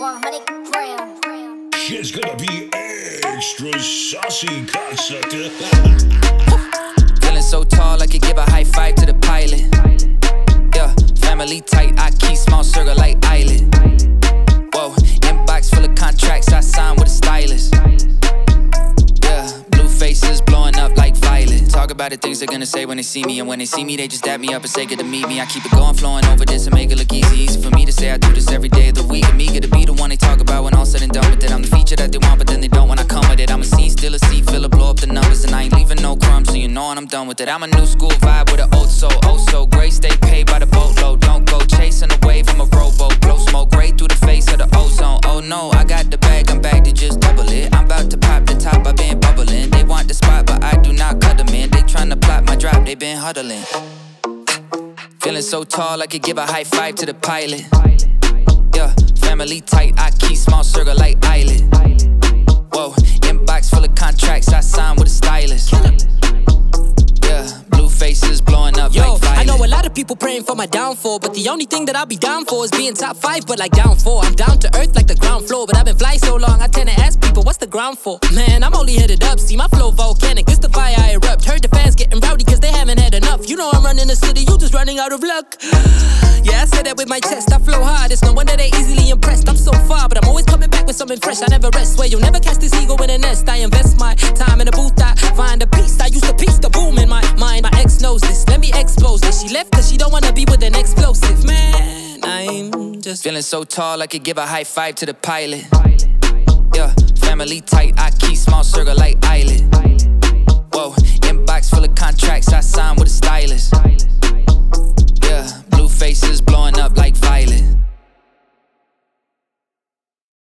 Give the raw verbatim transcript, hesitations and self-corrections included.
one hundred gram. Shit's gonna be extra saucy, cocksucker. Feeling so tall, I could give a high five to the pilot. Yeah, family tight, I keep small circle like island. Whoa, inbox full of contracts, I signed with a stylist. Yeah, blue faces blowing up like violet. Talk about the things they're gonna say when they see me, and when they see me, they just dap me up and say good to meet me. I keep it going, flowing over this and make it look easy. Easy for me to say I do this every day of the week. And me get to be the one they talk about when all said and done with it. I'm the feature that they want, but then they don't when I come with it. I'm a scene, still a seat, filler, blow up the numbers, and I ain't leaving no crumbs, so you know when I'm done with it. I'm a new school vibe with an old soul, oh so great. Stay paid by the boatload, don't go chasing a wave from a rowboat. Blow smoke right through the face of the ozone. Oh no, I got the bag, I'm back to just double it. I'm about to pop the top, I been bubbling. They want the spot, but I do not cut them in. They tryna plot my drop, they been huddling. Feeling so tall, I could give a high five to the pilot. Yeah, family tight, I keep small circle like island. Whoa, inbox full of contracts, I signed with a stylist. Yeah, blue faces blowing up Yo, like violet. I know a lot of people praying for my downfall, but the only thing that I'll be down for is being top five, but like down four. I'm down to earth like the ground floor, but I've been flying so long, I tend to ask people, what's the ground for? Man, I'm only headed up, see my flow volcanic, it's the fire I erupt. Heard the fans getting rowdy cause they haven't had enough. You know I'm running the city, you just running out of luck. Yeah, I said that with my chest, I flow hard, it's no wonder they easily impressed. I'm so far, but I'm always coming back with something fresh, I never rest. Where you'll never catch this ego in a nest. I invest my time in a booth, I find a piece. I used to piece the boom in my mind. My ex knows this, let me expose this. She left cause she don't wanna be with an explosive. Man, I'm just feeling so tall, I could give a high five to the pilot. Yeah, family tight, I keep small circle like island. Whoa, inbox full of contracts, I signed with a stylist. Yeah, blue faces blowing up like violet.